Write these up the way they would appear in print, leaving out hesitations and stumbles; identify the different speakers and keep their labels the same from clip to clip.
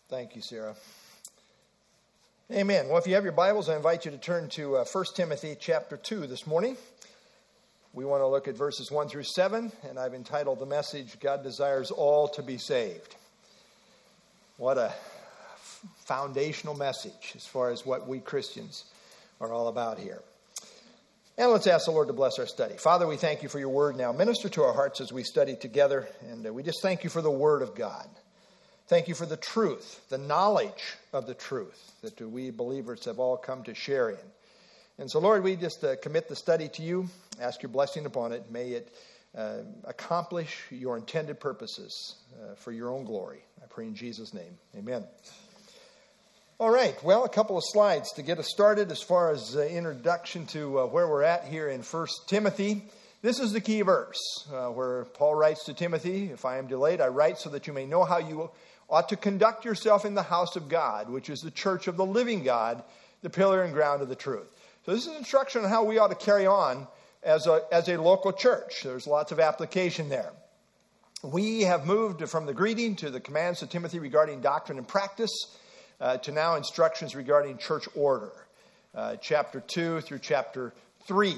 Speaker 1: Thank you, Sarah. Amen. Well, if you have your Bibles, I invite you to turn to 1 Timothy chapter 2 this morning. We want to look at verses 1 through 7, and I've entitled the message, God Desires All to be Saved. What a foundational message as far as what we Christians are all about here. And let's ask the Lord to bless our study. Father, we thank you for your word now. Minister to our hearts as we study together, and we just thank you for the word of God. Thank you for the truth, the knowledge of the truth that we believers have all come to share in. And so, Lord, we just commit the study to you, ask your blessing upon it. May it accomplish your intended purposes for your own glory. I pray in Jesus' name. Amen. All right, well, a couple of slides to get us started as far as introduction to where we're at here in 1 Timothy. This is the key verse where Paul writes to Timothy, if I am delayed, I write so that you may know how you ought to conduct yourself in the house of God, which is the church of the living God, the pillar and ground of the truth. So this is instruction on how we ought to carry on as a local church. There's lots of application there. We have moved from the greeting to the commands to Timothy regarding doctrine and practice to now instructions regarding church order, chapter 2 through chapter 3.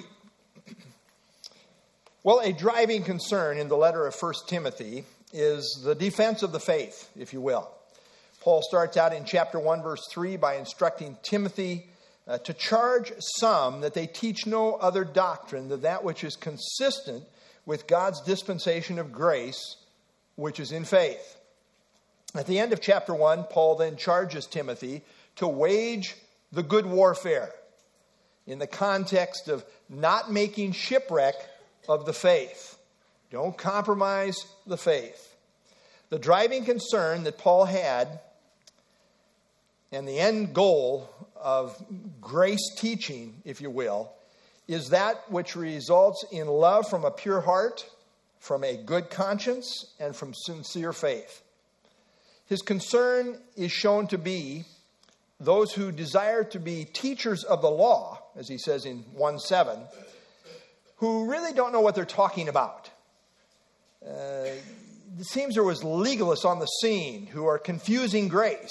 Speaker 1: Well, a driving concern in the letter of 1 Timothy is the defense of the faith, if you will. Paul starts out in chapter 1, verse 3 by instructing Timothy to charge some that they teach no other doctrine than that which is consistent with God's dispensation of grace, which is in faith. At the end of chapter 1, Paul then charges Timothy to wage the good warfare in the context of not making shipwreck of the faith. Don't compromise the faith. The driving concern that Paul had and the end goal of grace teaching, if you will, is that which results in love from a pure heart, from a good conscience, and from sincere faith. His concern is shown to be those who desire to be teachers of the law, as he says in 1:7, who really don't know what they're talking about. It seems there was legalists on the scene who are confusing grace.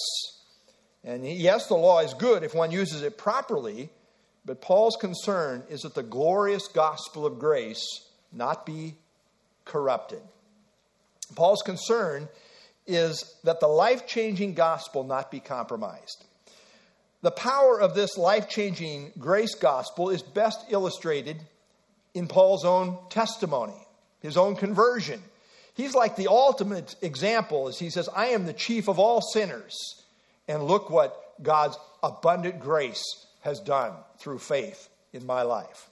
Speaker 1: And yes, the law is good if one uses it properly, but Paul's concern is that the glorious gospel of grace not be corrupted. Paul's concern is that the life-changing gospel not be compromised. The power of this life-changing grace gospel is best illustrated in Paul's own testimony, his own conversion. He's like the ultimate example as he says, I am the chief of all sinners. And look what God's abundant grace has done through faith in my life.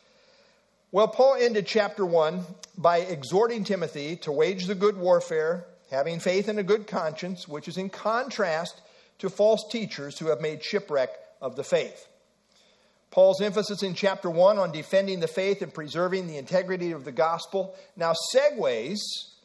Speaker 1: Well, Paul ended chapter 1 by exhorting Timothy to wage the good warfare, having faith and a good conscience, which is in contrast to false teachers who have made shipwreck of the faith. Paul's emphasis in chapter 1 on defending the faith and preserving the integrity of the gospel now segues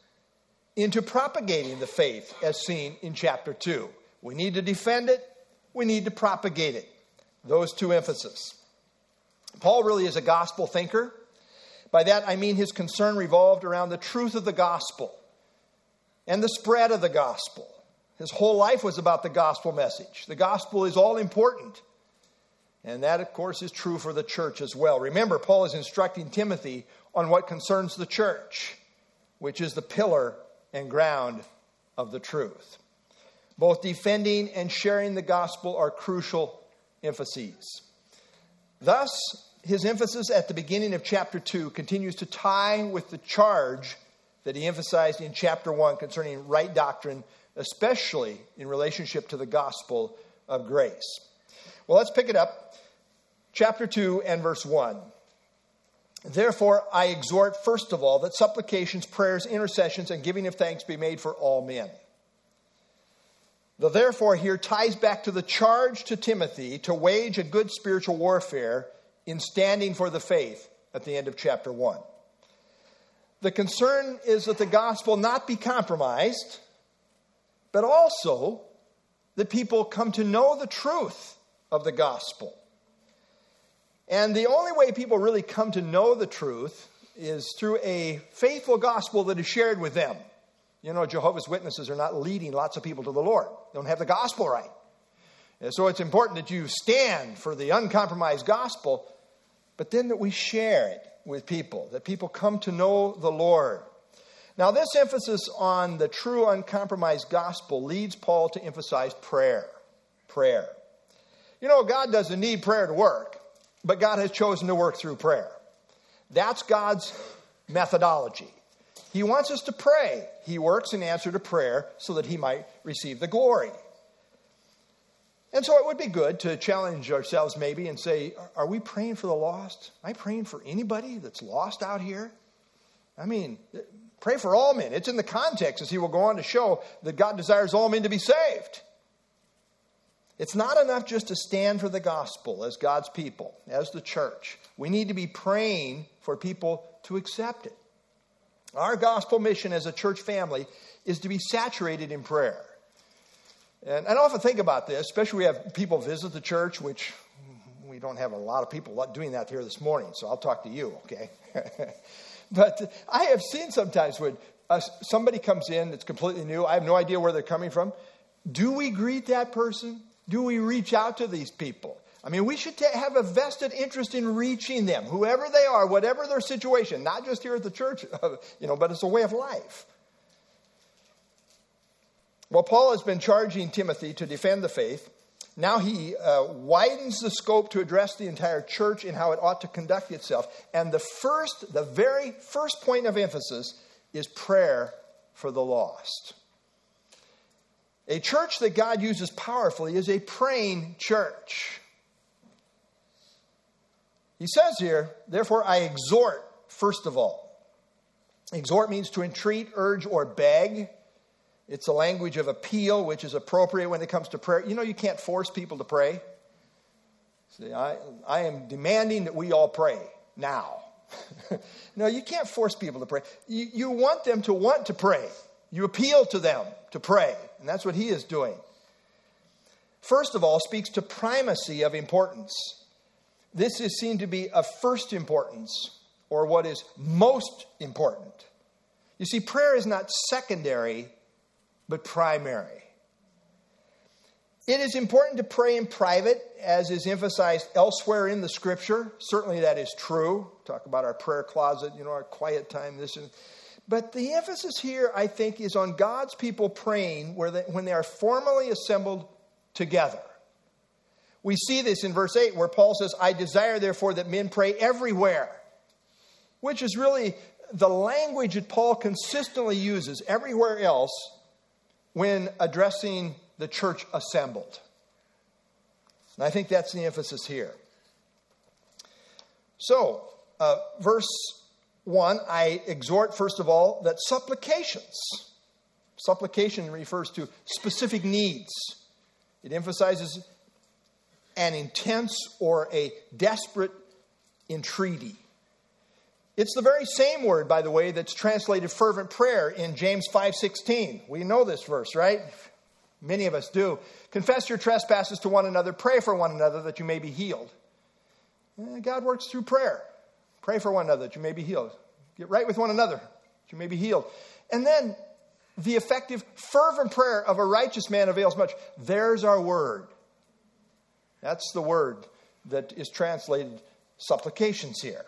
Speaker 1: into propagating the faith as seen in chapter 2. We need to defend it. We need to propagate it. Those two emphases. Paul really is a gospel thinker. By that I mean his concern revolved around the truth of the gospel and the spread of the gospel. His whole life was about the gospel message. The gospel is all important. And that, of course, is true for the church as well. Remember, Paul is instructing Timothy on what concerns the church, which is the pillar and ground of the truth. Both defending and sharing the gospel are crucial emphases. Thus, his emphasis at the beginning of chapter 2 continues to tie with the charge that he emphasized in chapter 1 concerning right doctrine, especially in relationship to the gospel of grace. Well, let's pick it up. Chapter 2 and verse 1. Therefore, I exhort, first of all, that supplications, prayers, intercessions, and giving of thanks be made for all men. The therefore here ties back to the charge to Timothy to wage a good spiritual warfare in standing for the faith at the end of chapter 1. The concern is that the gospel not be compromised, but also that people come to know the truth of the gospel. And the only way people really come to know the truth is through a faithful gospel that is shared with them. You know, Jehovah's Witnesses are not leading lots of people to the Lord. They don't have the gospel right. And so it's important that you stand for the uncompromised gospel, but then that we share it with people, that people come to know the Lord. Now, this emphasis on the true uncompromised gospel leads Paul to emphasize prayer. Prayer. You know, God doesn't need prayer to work, but God has chosen to work through prayer. That's God's methodology. He wants us to pray. He works in answer to prayer so that he might receive the glory. And so it would be good to challenge ourselves maybe and say, are we praying for the lost? Am I praying for anybody that's lost out here? I mean, pray for all men. It's in the context, as he will go on to show, that God desires all men to be saved. It's not enough just to stand for the gospel as God's people, as the church. We need to be praying for people to accept it. Our gospel mission as a church family is to be saturated in prayer. And I often think about this, especially we have people visit the church, which we don't have a lot of people doing that here this morning, so I'll talk to you, okay? But I have seen sometimes when somebody comes in that's completely new, I have no idea where they're coming from. Do we greet that person? Do we reach out to these people? I mean, we should have a vested interest in reaching them, whoever they are, whatever their situation, not just here at the church, but it's a way of life. Well, Paul has been charging Timothy to defend the faith. Now he widens the scope to address the entire church and how it ought to conduct itself. And the very first point of emphasis is prayer for the lost. A church that God uses powerfully is a praying church. He says here, therefore I exhort, first of all. Exhort means to entreat, urge, or beg. It's a language of appeal, which is appropriate when it comes to prayer. You know, you can't force people to pray. See, I am demanding that we all pray now. No, you can't force people to pray. You want them to want to pray. You appeal to them to pray. And that's what he is doing. First of all, speaks to primacy of importance. This is seen to be of first importance, or what is most important. You see, prayer is not secondary, but primary. It is important to pray in private, as is emphasized elsewhere in the Scripture. Certainly that is true. Talk about our prayer closet, our quiet time, this and... But the emphasis here, I think, is on God's people praying when they are formally assembled together. We see this in verse 8 where Paul says, I desire therefore that men pray everywhere, which is really the language that Paul consistently uses everywhere else when addressing the church assembled. And I think that's the emphasis here. So, verse 1, I exhort, first of all, that supplication refers to specific needs. It emphasizes an intense or a desperate entreaty. It's the very same word, by the way, that's translated fervent prayer in James 5:16. We know this verse, right? Many of us do. Confess your trespasses to one another. Pray for one another that you may be healed. God works through prayer. Pray for one another that you may be healed. Get right with one another that you may be healed. And then the effective fervent prayer of a righteous man avails much. There's our word. That's the word that is translated supplications here.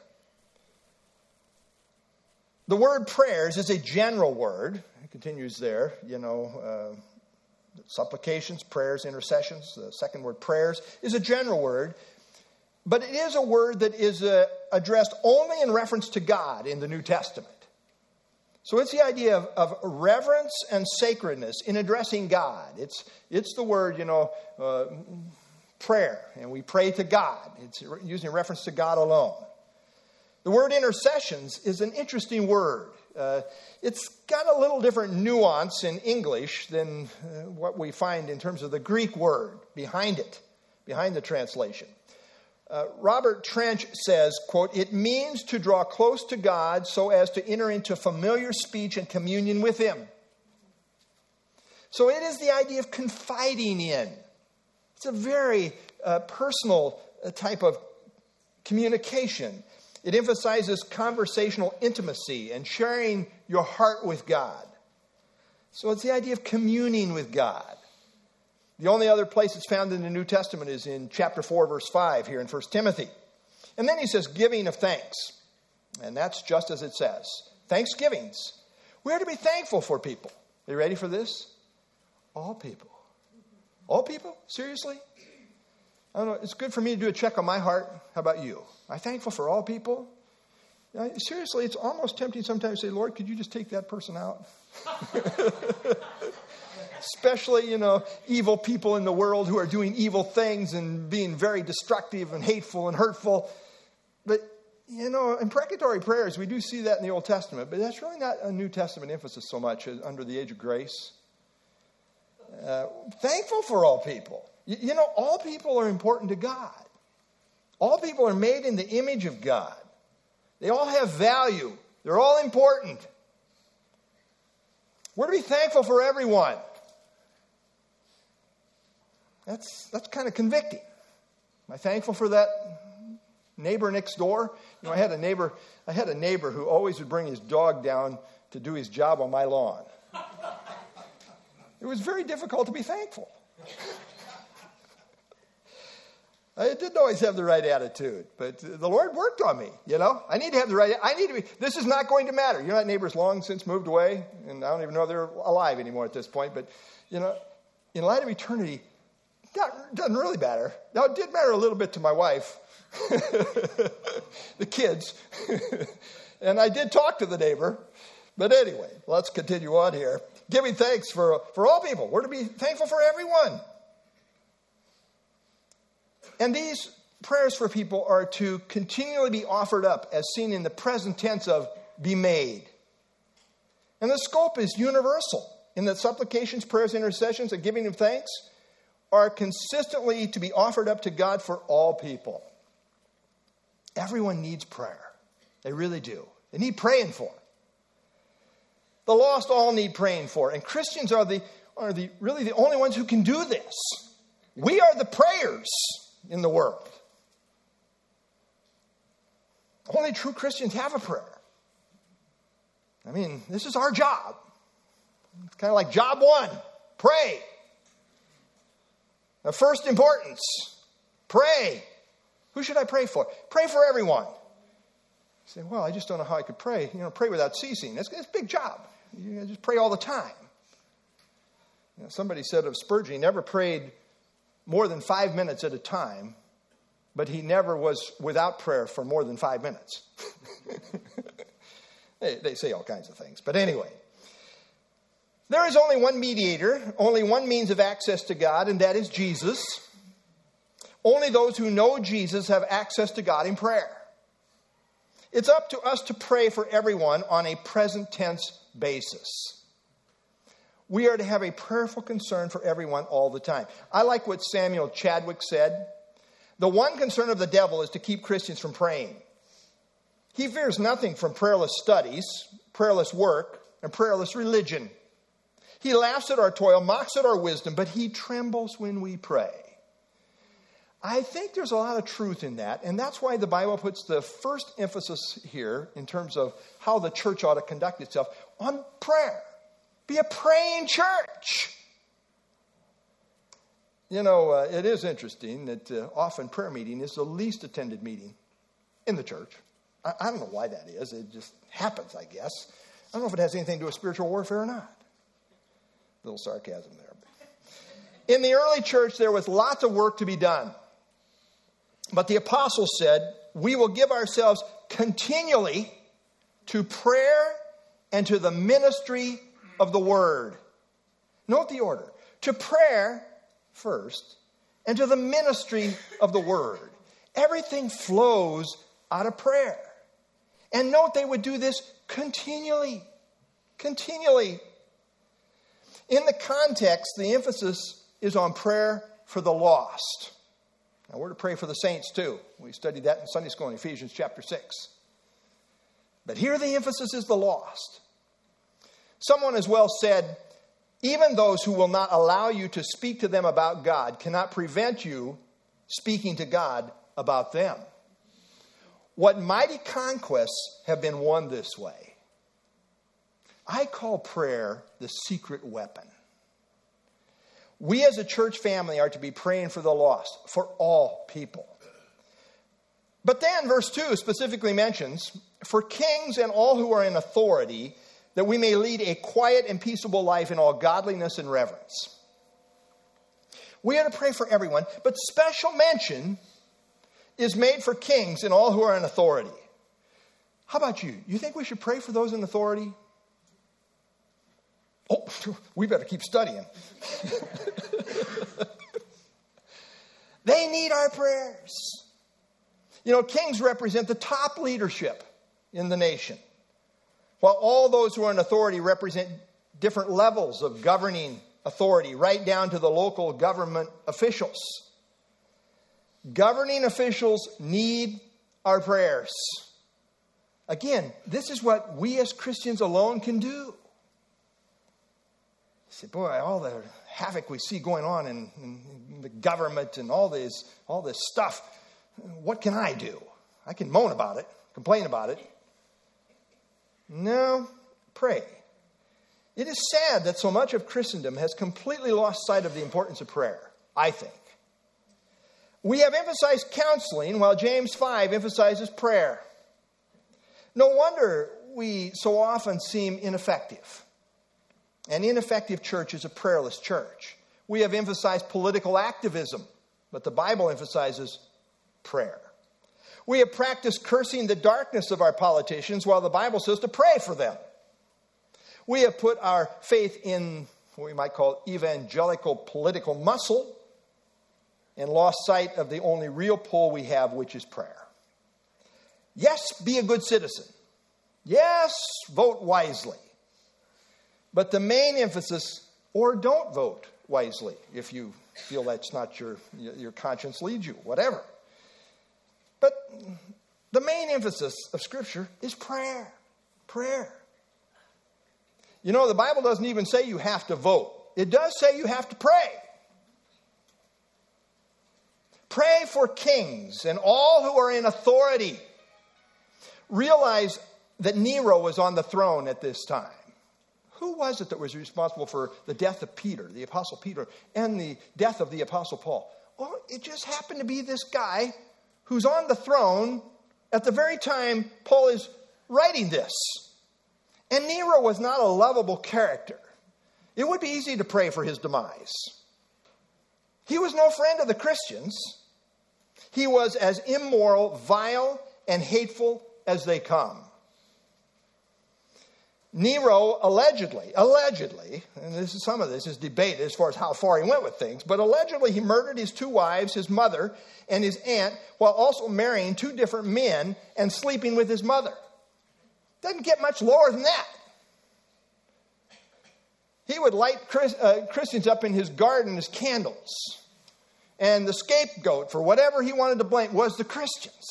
Speaker 1: The word prayers is a general word. It continues there, supplications, prayers, intercessions. The second word, prayers, is a general word. But it is a word that is addressed only in reference to God in the New Testament. So it's the idea of reverence and sacredness in addressing God. It's the word, prayer. And we pray to God. It's using reference to God alone. The word intercessions is an interesting word. It's got a little different nuance in English than what we find in terms of the Greek word behind it, behind the translation. Robert Trench says, quote, it means to draw close to God so as to enter into familiar speech and communion with Him. So it is the idea of confiding in. It's a very personal type of communication. It emphasizes conversational intimacy and sharing your heart with God. So it's the idea of communing with God. The only other place it's found in the New Testament is in chapter 4, verse 5 here in 1 Timothy. And then he says, giving of thanks. And that's just as it says. Thanksgivings. We are to be thankful for people. Are you ready for this? All people. All people? Seriously? I don't know. It's good for me to do a check on my heart. How about you? Am I thankful for all people? Seriously, it's almost tempting sometimes to say, Lord, could you just take that person out? Especially, evil people in the world who are doing evil things and being very destructive and hateful and hurtful. But, imprecatory prayers, we do see that in the Old Testament, but that's really not a New Testament emphasis so much under the age of grace. Thankful for all people. All people are important to God. All people are made in the image of God. They all have value. They're all important. We're to be thankful for everyone. That's kind of convicting. Am I thankful for that neighbor next door? I had a neighbor who always would bring his dog down to do his job on my lawn. It was very difficult to be thankful. I didn't always have the right attitude, but the Lord worked on me, I need to have the right, this is not going to matter. That neighbor's long since moved away, and I don't even know if they're alive anymore at this point, but, in light of eternity, that doesn't really matter. Now, it did matter a little bit to my wife, the kids, and I did talk to the neighbor, but anyway, let's continue on here. Giving thanks for all people. We're to be thankful for everyone. And these prayers for people are to continually be offered up as seen in the present tense of be made. And the scope is universal in that supplications, prayers, intercessions, and giving of thanks are consistently to be offered up to God for all people. Everyone needs prayer. They really do. They need praying for. The lost all need praying for. And Christians are really the only ones who can do this. We are the prayers in the world. Only true Christians have a prayer. This is our job. It's kind of like job one. Pray. The first importance. Pray. Who should I pray for? Pray for everyone. You say, well, I just don't know how I could pray. Pray without ceasing. It's a big job. You just pray all the time. Somebody said of Spurgeon, he never prayed more than 5 minutes at a time, but he never was without prayer for more than 5 minutes. They say all kinds of things. But anyway, there is only one mediator, only one means of access to God, and that is Jesus. Only those who know Jesus have access to God in prayer. It's up to us to pray for everyone on a present tense basis. We are to have a prayerful concern for everyone all the time. I like what Samuel Chadwick said. The one concern of the devil is to keep Christians from praying. He fears nothing from prayerless studies, prayerless work, and prayerless religion. He laughs at our toil, mocks at our wisdom, but he trembles when we pray. I think there's a lot of truth in that, and that's why the Bible puts the first emphasis here in terms of how the church ought to conduct itself on prayer. Be a praying church. It is interesting that often prayer meeting is the least attended meeting in the church. I don't know why that is. It just happens, I guess. I don't know if it has anything to do with spiritual warfare or not. A little sarcasm there. In the early church, there was lots of work to be done. But the apostles said, we will give ourselves continually to prayer and to the ministry of the word. Note the order. To prayer first and to the ministry of the word. Everything flows out of prayer. And note they would do this continually. Continually. In the context, the emphasis is on prayer for the lost. Now, we're to pray for the saints too. We studied that in Sunday school in Ephesians chapter 6. But here the emphasis is the lost. Someone has well said, even those who will not allow you to speak to them about God cannot prevent you speaking to God about them. What mighty conquests have been won this way. I call prayer the secret weapon. We as a church family are to be praying for the lost, for all people. But then verse 2 specifically mentions, for kings and all who are in authority, that we may lead a quiet and peaceable life in all godliness and reverence. We are to pray for everyone, but special mention is made for kings and all who are in authority. How about you? You think we should pray for those in authority? Oh, we better keep studying. They need our prayers. You know, kings represent the top leadership in the nation, while all those who are in authority represent different levels of governing authority, right down to the local government officials. Governing officials need our prayers. Again, this is what we as Christians alone can do. You say, boy, all the havoc we see going on in the government and all this stuff, what can I do? I can moan about it, complain about it. No, pray. It is sad that so much of Christendom has completely lost sight of the importance of prayer, I think. We have emphasized counseling while James 5 emphasizes prayer. No wonder we so often seem ineffective. An ineffective church is a prayerless church. We have emphasized political activism, but the Bible emphasizes prayer. We have practiced cursing the darkness of our politicians while the Bible says to pray for them. We have put our faith in what we might call evangelical political muscle and lost sight of the only real pull we have, which is prayer. Yes, be a good citizen. Yes, vote wisely. But the main emphasis, or don't vote wisely if you feel that's not your conscience leads you, whatever. But the main emphasis of Scripture is prayer. Prayer. You know, the Bible doesn't even say you have to vote. It does say you have to pray. Pray for kings and all who are in authority. Realize that Nero was on the throne at this time. Who was it that was responsible for the death of Peter, the Apostle Peter, and the death of the Apostle Paul? Well, it just happened to be this guy who's on the throne at the very time Paul is writing this. And Nero was not a lovable character. It would be easy to pray for his demise. He was no friend of the Christians. He was as immoral, vile, and hateful as they come. Nero allegedly, and some of this is debated as far as how far he went with things, but allegedly he murdered his 2 wives, his mother and his aunt, while also marrying 2 different men and sleeping with his mother. Doesn't get much lower than that. He would light Christians up in his garden as candles. And the scapegoat for whatever he wanted to blame was the Christians.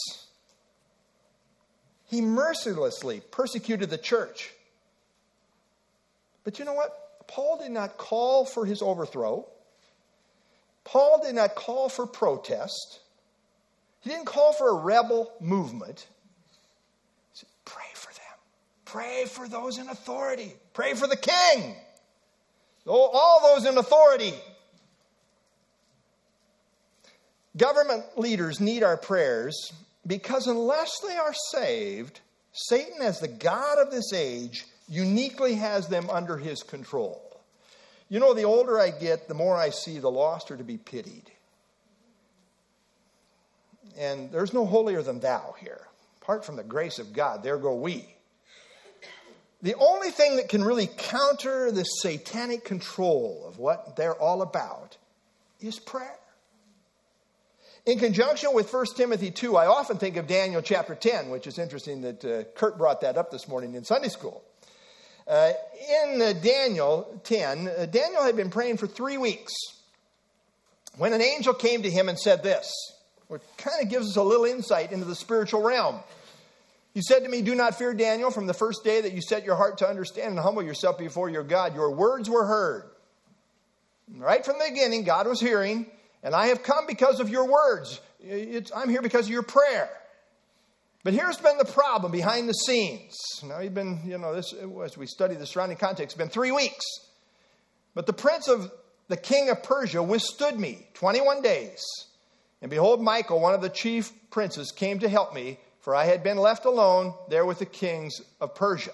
Speaker 1: He mercilessly persecuted the church. But you know what? Paul did not call for his overthrow. Paul did not call for protest. He didn't call for a rebel movement. He said, pray for them. Pray for those in authority. Pray for the king. All those in authority. Government leaders need our prayers because unless they are saved, Satan, as the god of this age, uniquely has them under his control. You know, the older I get, the more I see the lost are to be pitied. And there's no holier than thou here. Apart from the grace of God, there go we. The only thing that can really counter this satanic control of what they're all about is prayer. In conjunction with 1 Timothy 2, I often think of Daniel chapter 10, which is interesting that Kurt brought that up this morning in Sunday school. In Daniel 10, Daniel had been praying for 3 weeks when an angel came to him and said this, which kind of gives us a little insight into the spiritual realm. He said to me, do not fear, Daniel, from the first day that you set your heart to understand and humble yourself before your God. Your words were heard. Right from the beginning, God was hearing, and I have come because of your words. I'm here because of your prayer. But here's been the problem behind the scenes. Now, as we study the surrounding context, it's been 3 weeks. But the king of Persia withstood me 21 days. And behold, Michael, one of the chief princes, came to help me, for I had been left alone there with the kings of Persia.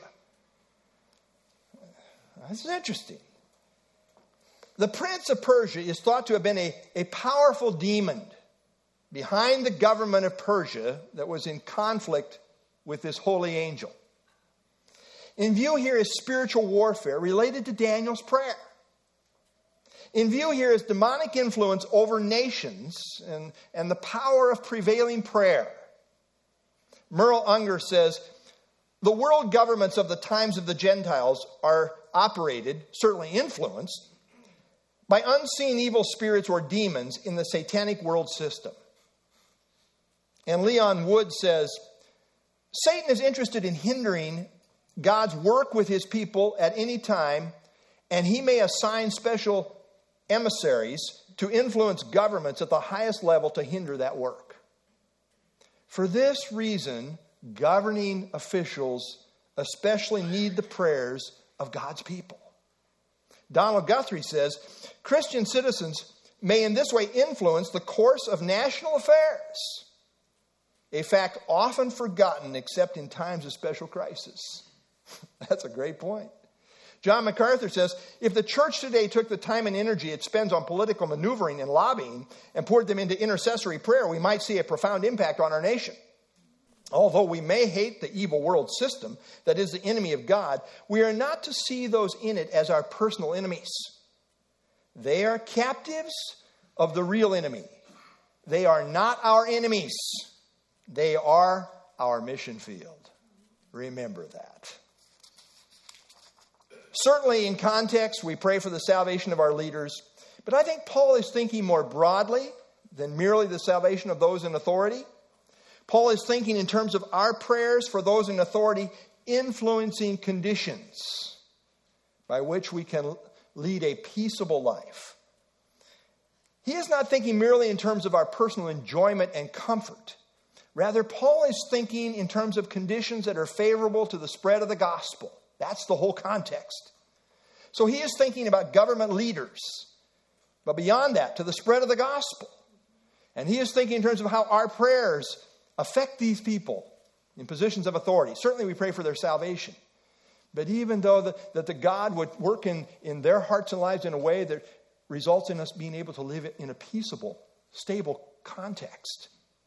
Speaker 1: This is interesting. The prince of Persia is thought to have been a powerful demon behind the government of Persia that was in conflict with this holy angel. In view here is spiritual warfare related to Daniel's prayer. In view here is demonic influence over nations and the power of prevailing prayer. Merle Unger says, the world governments of the times of the Gentiles are operated, certainly influenced, by unseen evil spirits or demons in the satanic world system. And Leon Wood says, Satan is interested in hindering God's work with his people at any time, and he may assign special emissaries to influence governments at the highest level to hinder that work. For this reason, governing officials especially need the prayers of God's people. Donald Guthrie says, Christian citizens may in this way influence the course of national affairs, a fact often forgotten except in times of special crisis. That's a great point. John MacArthur says, if the church today took the time and energy it spends on political maneuvering and lobbying and poured them into intercessory prayer, we might see a profound impact on our nation. Although we may hate the evil world system that is the enemy of God, we are not to see those in it as our personal enemies. They are captives of the real enemy. They are not our enemies. They are our mission field. Remember that. Certainly in context, we pray for the salvation of our leaders. But I think Paul is thinking more broadly than merely the salvation of those in authority. Paul is thinking in terms of our prayers for those in authority influencing conditions by which we can lead a peaceable life. He is not thinking merely in terms of our personal enjoyment and comfort. Rather, Paul is thinking in terms of conditions that are favorable to the spread of the gospel. That's the whole context. So he is thinking about government leaders, but beyond that, to the spread of the gospel. And he is thinking in terms of how our prayers affect these people in positions of authority. Certainly we pray for their salvation. But even though that the God would work in their hearts and lives in a way that results in us being able to live in a peaceable, stable context.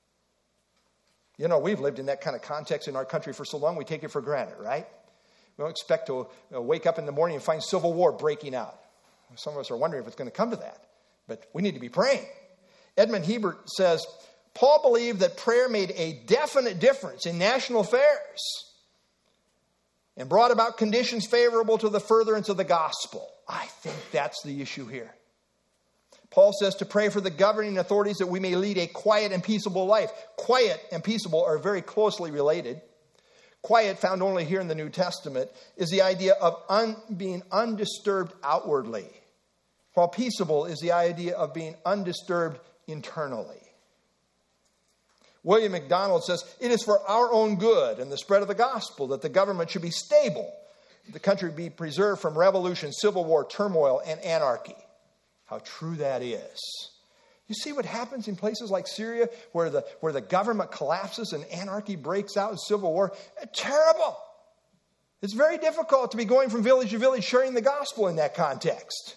Speaker 1: You know, we've lived in that kind of context in our country for so long, we take it for granted, right? We don't expect to wake up in the morning and find civil war breaking out. Some of us are wondering if it's going to come to that. But we need to be praying. Edmund Hebert says, Paul believed that prayer made a definite difference in national affairs and brought about conditions favorable to the furtherance of the gospel. I think that's the issue here. Paul says to pray for the governing authorities that we may lead a quiet and peaceable life. Quiet and peaceable are very closely related. Quiet, found only here in the New Testament, is the idea of being undisturbed outwardly, while peaceable is the idea of being undisturbed internally. William MacDonald says, it is for our own good and the spread of the gospel that the government should be stable, the country be preserved from revolution, civil war, turmoil, and anarchy. How true that is. You see what happens in places like Syria where the government collapses and anarchy breaks out in civil war? Terrible. It's very difficult to be going from village to village sharing the gospel in that context.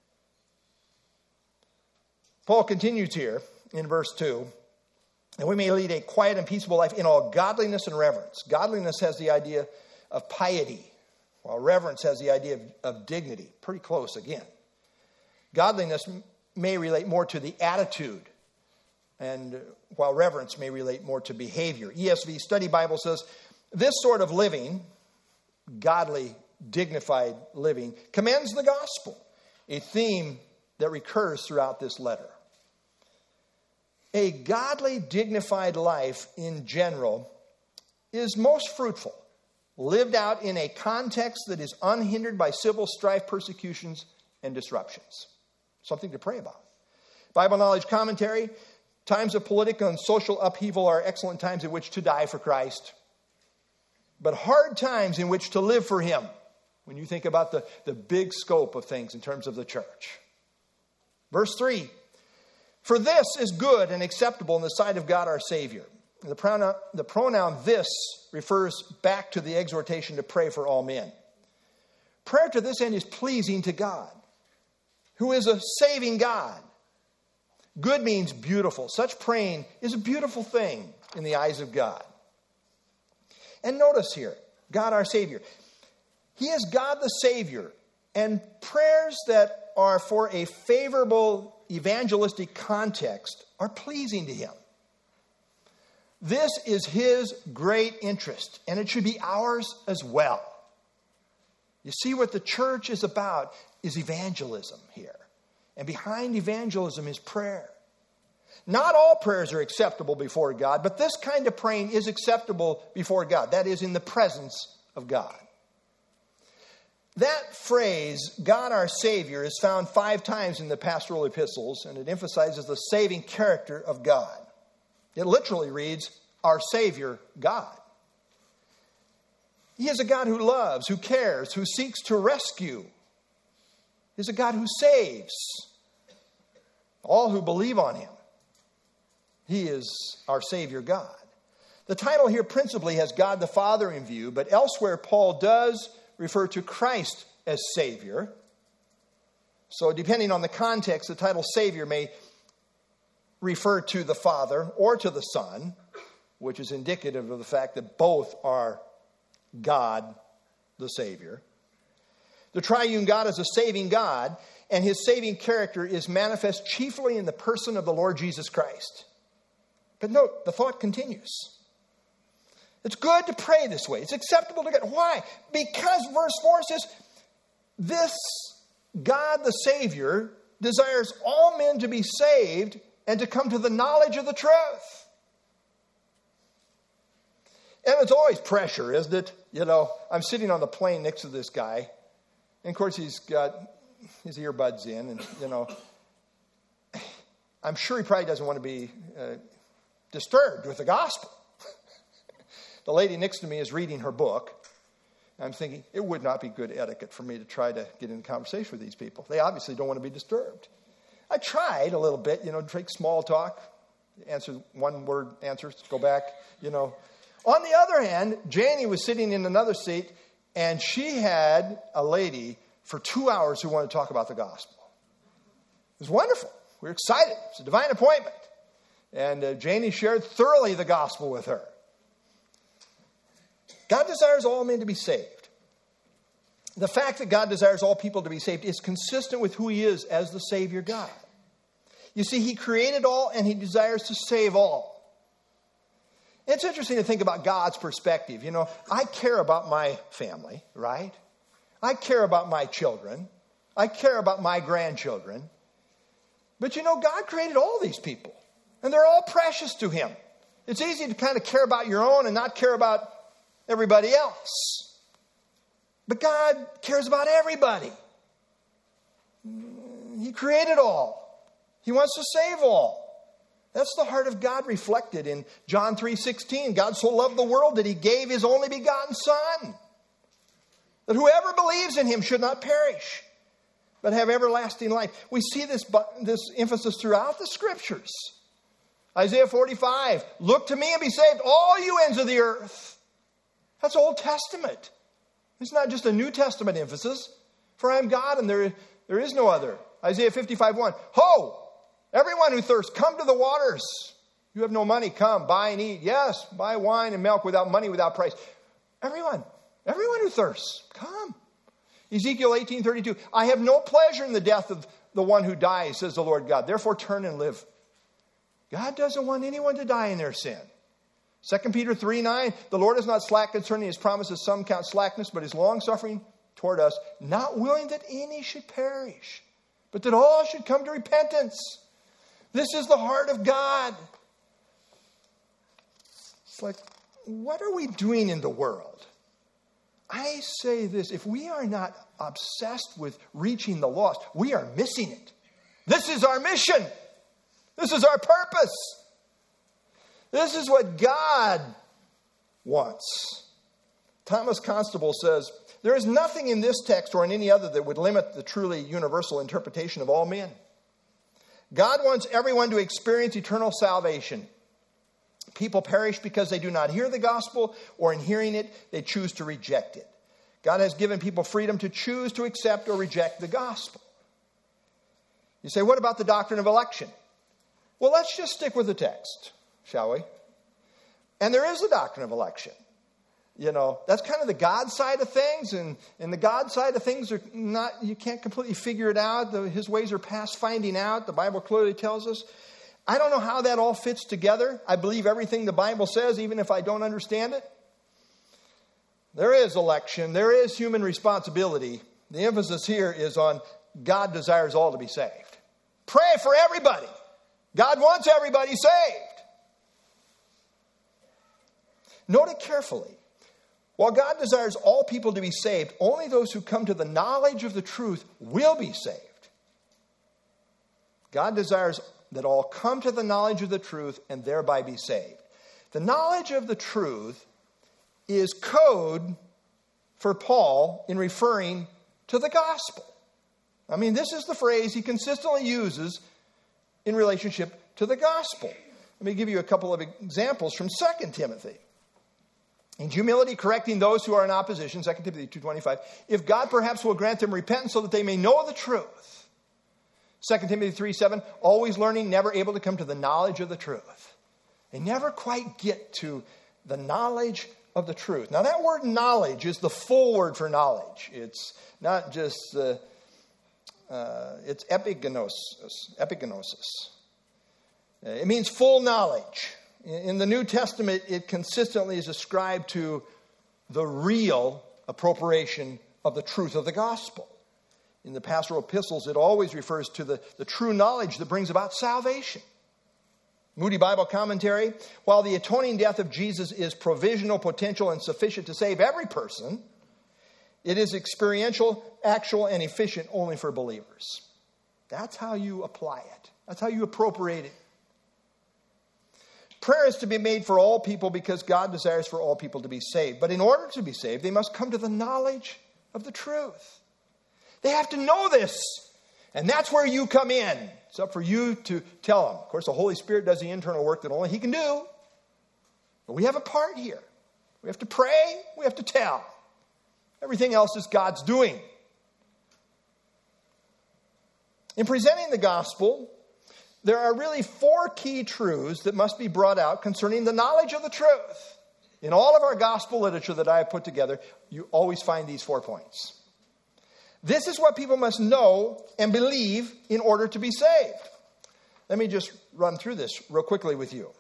Speaker 1: Paul continues here in verse 2, that we may lead a quiet and peaceable life in all godliness and reverence. Godliness has the idea of piety, while reverence has the idea of dignity. Pretty close again. Godliness may relate more to the attitude, and while reverence may relate more to behavior. ESV Study Bible says, this sort of living, godly, dignified living, commends the gospel, a theme that recurs throughout this letter. A godly, dignified life in general is most fruitful, lived out in a context that is unhindered by civil strife, persecutions, and disruptions. Something to pray about. Bible Knowledge Commentary Times of political and social upheaval are excellent times in which to die for Christ, but hard times in which to live for him, when you think about the big scope of things in terms of the church. Verse 3, for this is good and acceptable in the sight of God our Savior. The pronoun this refers back to the exhortation to pray for all men. Prayer to this end is pleasing to God, who is a saving God. Good means beautiful. Such praying is a beautiful thing in the eyes of God. And notice here, God our Savior. He is God the Savior. And prayers that are for a favorable evangelistic context are pleasing to him. This is his great interest, and it should be ours as well. You see, what the church is about is evangelism here. And behind evangelism is prayer. Not all prayers are acceptable before God, but this kind of praying is acceptable before God. That is, in the presence of God. That phrase, God our Savior, is found 5 times in the pastoral epistles, and it emphasizes the saving character of God. It literally reads, our Savior, God. He is a God who loves, who cares, who seeks to rescue. He is a God who saves all who believe on him. He is our Savior God. The title here principally has God the Father in view, but elsewhere Paul does refer to Christ as Savior. So depending on the context, the title Savior may refer to the Father or to the Son, which is indicative of the fact that both are God the Savior. The triune God is a saving God, and his saving character is manifest chiefly in the person of the Lord Jesus Christ. But note, the thought continues. It's good to pray this way. It's acceptable to God. Why? Because verse 4 says, this God the Savior desires all men to be saved and to come to the knowledge of the truth. And it's always pressure, isn't it? You know, I'm sitting on the plane next to this guy, and of course he's got his earbuds in, and, you know, I'm sure he probably doesn't want to be disturbed with the gospel. The lady next to me is reading her book. I'm thinking, it would not be good etiquette for me to try to get in conversation with these people. They obviously don't want to be disturbed. I tried a little bit, you know, take small talk, answer one-word answers, go back, you know. On the other hand, Janie was sitting in another seat, and she had a lady for 2 hours who wanted to talk about the gospel. It was wonderful. We were excited. It's a divine appointment. And Janie shared thoroughly the gospel with her. God desires all men to be saved. The fact that God desires all people to be saved is consistent with who he is as the Savior God. You see, he created all and he desires to save all. It's interesting to think about God's perspective. You know, I care about my family, right? I care about my children. I care about my grandchildren. But you know, God created all these people, and they're all precious to him. It's easy to kind of care about your own and not care about everybody else. But God cares about everybody. He created all. He wants to save all. That's the heart of God reflected in John 3:16. God so loved the world that he gave his only begotten Son, that whoever believes in him should not perish, but have everlasting life. We see this emphasis throughout the Scriptures. Isaiah 45, look to me and be saved, all you ends of the earth. That's Old Testament. It's not just a New Testament emphasis. For I am God and there is no other. Isaiah 55:1. Ho! Everyone who thirsts, come to the waters. You have no money, come, buy and eat. Yes, buy wine and milk without money, without price. Everyone who thirsts, come. Ezekiel 18:32. I have no pleasure in the death of the one who dies, says the Lord God. Therefore turn and live. God doesn't want anyone to die in their sin. 2 Peter 3:9, the Lord is not slack concerning his promises, some count slackness, but is long-suffering toward us, not willing that any should perish, but that all should come to repentance. This is the heart of God. It's like, what are we doing in the world? I say this, if we are not obsessed with reaching the lost, we are missing it. This is our mission. This is our purpose. This is what God wants. Thomas Constable says, there is nothing in this text or in any other that would limit the truly universal interpretation of all men. God wants everyone to experience eternal salvation. People perish because they do not hear the gospel, or in hearing it, they choose to reject it. God has given people freedom to choose to accept or reject the gospel. You say, what about the doctrine of election? Well, let's just stick with the text, shall we? And there is a doctrine of election. You know, that's kind of the God side of things, and the God side of things are not, you can't completely figure it out. His ways are past finding out. The Bible clearly tells us. I don't know how that all fits together. I believe everything the Bible says, even if I don't understand it. There is election. There is human responsibility. The emphasis here is on God desires all to be saved. Pray for everybody. God wants everybody saved. Note it carefully. While God desires all people to be saved, only those who come to the knowledge of the truth will be saved. God desires that all come to the knowledge of the truth and thereby be saved. The knowledge of the truth is code for Paul in referring to the gospel. I mean, this is the phrase he consistently uses in relationship to the gospel. Let me give you a couple of examples from 2 Timothy. In humility, correcting those who are in opposition, 2 Timothy 2:25, if God perhaps will grant them repentance so that they may know the truth. 2 Timothy 3:7, always learning, never able to come to the knowledge of the truth. They never quite get to the knowledge of the truth. Now that word knowledge is the full word for knowledge. It's not just, it's epigenosis. It means full knowledge. In the New Testament, it consistently is ascribed to the real appropriation of the truth of the gospel. In the pastoral epistles, it always refers to the true knowledge that brings about salvation. Moody Bible Commentary, while the atoning death of Jesus is provisional, potential, and sufficient to save every person, it is experiential, actual, and efficient only for believers. That's how you apply it. That's how you appropriate it. Prayer is to be made for all people because God desires for all people to be saved. But in order to be saved, they must come to the knowledge of the truth. They have to know this. And that's where you come in. It's up for you to tell them. Of course, the Holy Spirit does the internal work that only He can do. But we have a part here. We have to pray. We have to tell. Everything else is God's doing. In presenting the gospel, there are really 4 key truths that must be brought out concerning the knowledge of the truth. In all of our gospel literature that I have put together, you always find these 4 points. This is what people must know and believe in order to be saved. Let me just run through this real quickly with you.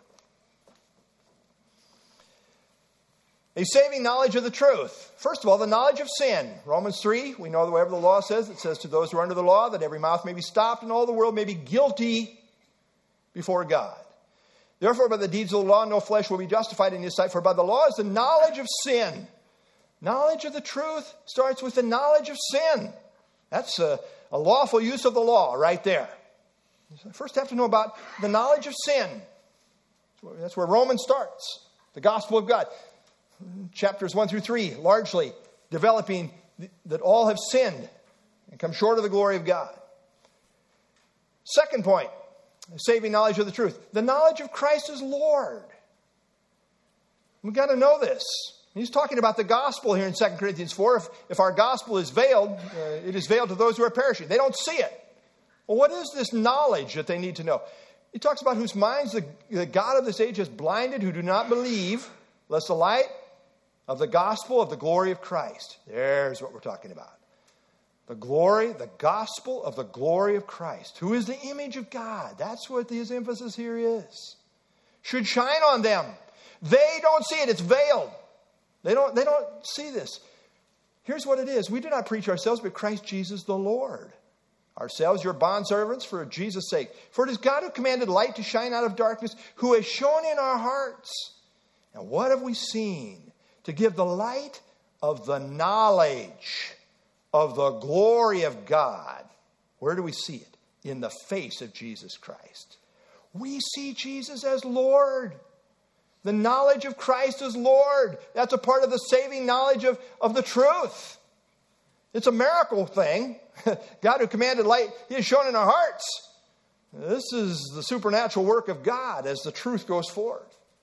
Speaker 1: A saving knowledge of the truth. First of all, the knowledge of sin. Romans 3, we know that whatever the law says, it says to those who are under the law that every mouth may be stopped and all the world may be guilty before God. Therefore, by the deeds of the law, no flesh will be justified in His sight. For by the law is the knowledge of sin. Knowledge of the truth starts with the knowledge of sin. That's a lawful use of the law right there. You first have to know about the knowledge of sin. That's where Romans starts. The gospel of God. Chapters 1 through 3, largely developing that all have sinned and come short of the glory of God. Second point, saving knowledge of the truth. The knowledge of Christ as Lord. We've got to know this. He's talking about the gospel here in 2 Corinthians 4. If our gospel is veiled, it is veiled to those who are perishing. They don't see it. Well, what is this knowledge that they need to know? He talks about whose minds the God of this age has blinded, who do not believe, lest the light of the gospel of the glory of Christ. There's what we're talking about. The glory, the gospel of the glory of Christ, who is the image of God. That's what his emphasis here is. Should shine on them. They don't see it. It's veiled. They don't see this. Here's what it is. We do not preach ourselves, but Christ Jesus the Lord. Ourselves, your bondservants, for Jesus' sake. For it is God who commanded light to shine out of darkness, who has shone in our hearts. And what have we seen? To give the light of the knowledge of the glory of God. Where do we see it? In the face of Jesus Christ. We see Jesus as Lord. The knowledge of Christ as Lord. That's a part of the saving knowledge of the truth. It's a miracle thing. God who commanded light, He has shown in our hearts. This is the supernatural work of God as the truth goes forth.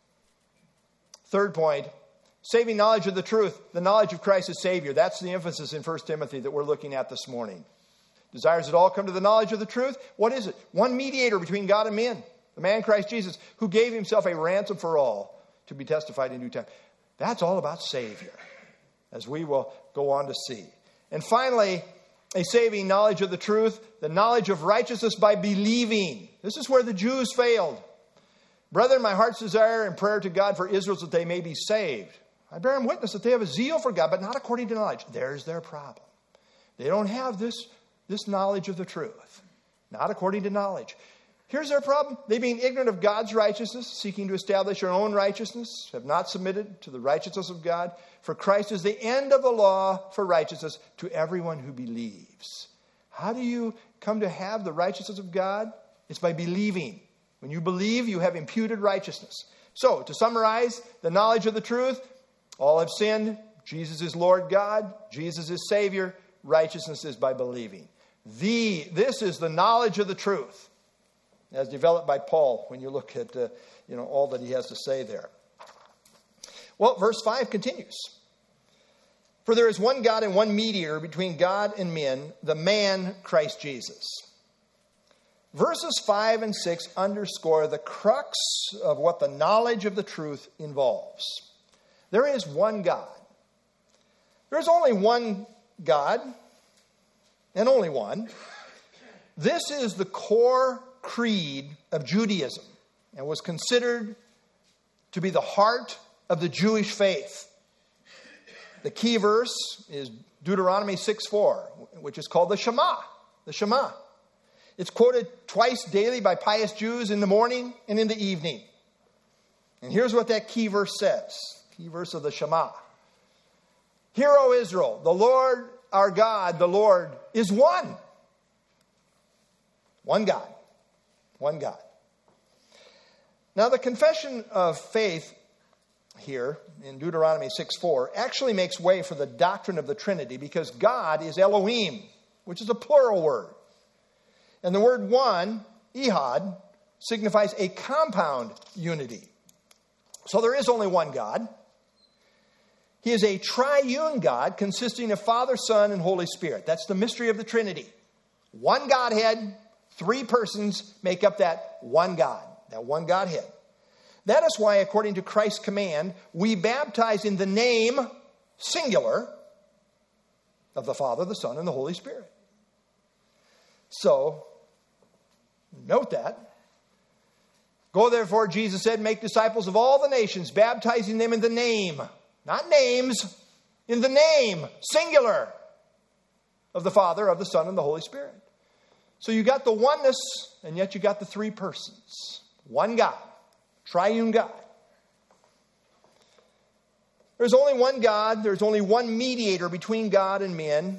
Speaker 1: Third point, saving knowledge of the truth, the knowledge of Christ as Savior. That's the emphasis in 1 Timothy that we're looking at this morning. Desires it all come to the knowledge of the truth? What is it? One mediator between God and men, the man Christ Jesus, who gave Himself a ransom for all to be testified in due time. That's all about Savior, as we will go on to see. And finally, a saving knowledge of the truth, the knowledge of righteousness by believing. This is where the Jews failed. Brethren, my heart's desire and prayer to God for Israel is that they may be saved. I bear them witness that they have a zeal for God, but not according to knowledge. There's their problem. They don't have this knowledge of the truth. Not according to knowledge. Here's their problem. They, being ignorant of God's righteousness, seeking to establish their own righteousness, have not submitted to the righteousness of God. For Christ is the end of the law for righteousness to everyone who believes. How do you come to have the righteousness of God? It's by believing. When you believe, you have imputed righteousness. So, to summarize, the knowledge of the truth, all have sinned. Jesus is Lord God. Jesus is Savior. Righteousness is by believing. This is the knowledge of the truth, as developed by Paul when you look at all that he has to say there. Well, verse 5 continues. For there is one God and one mediator between God and men, the man Christ Jesus. Verses 5 and 6 underscore the crux of what the knowledge of the truth involves. There is one God. There is only one God, and only one. This is the core creed of Judaism and was considered to be the heart of the Jewish faith. The key verse is Deuteronomy 6:4, which is called the Shema. The Shema. It's quoted twice daily by pious Jews in the morning and in the evening. And here's what that key verse says. Key verse of the Shema. Hear, O Israel, the Lord our God, the Lord, is one. One God. One God. Now, the confession of faith here in Deuteronomy 6:4 actually makes way for the doctrine of the Trinity because God is Elohim, which is a plural word. And the word one, Ehad, signifies a compound unity. So there is only one God. He is a triune God consisting of Father, Son, and Holy Spirit. That's the mystery of the Trinity. One Godhead, three persons make up that one God, that one Godhead. That is why, according to Christ's command, we baptize in the name, singular, of the Father, the Son, and the Holy Spirit. So, note that. Go therefore, Jesus said, make disciples of all the nations, baptizing them in the name, not names, in the name, singular, of the Father, of the Son, and the Holy Spirit. So you got the oneness, and yet you got the three persons. One God, triune God. There's only one God. There's only one mediator between God and men.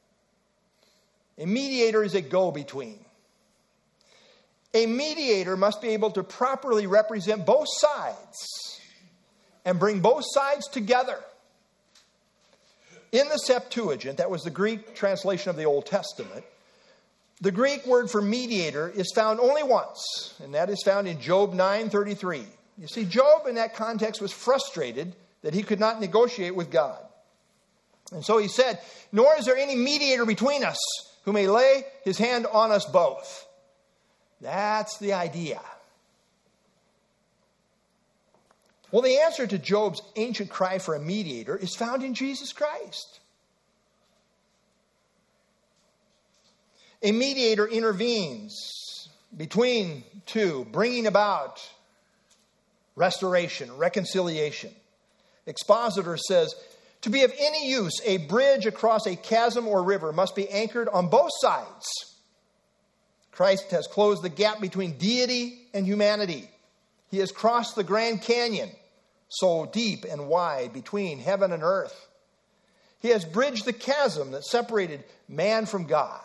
Speaker 1: A mediator is a go-between. A mediator must be able to properly represent both sides and bring both sides together. In the Septuagint, that was the Greek translation of the Old Testament, the Greek word for mediator is found only once, and that is found in Job 9:33. You see, Job in that context was frustrated that he could not negotiate with God. And so he said, nor is there any mediator between us who may lay his hand on us both. That's the idea. Well, the answer to Job's ancient cry for a mediator is found in Jesus Christ. A mediator intervenes between two, bringing about restoration, reconciliation. Expositor says, to be of any use, a bridge across a chasm or river must be anchored on both sides. Christ has closed the gap between deity and humanity. He has crossed the Grand Canyon, so deep and wide between heaven and earth. He has bridged the chasm that separated man from God.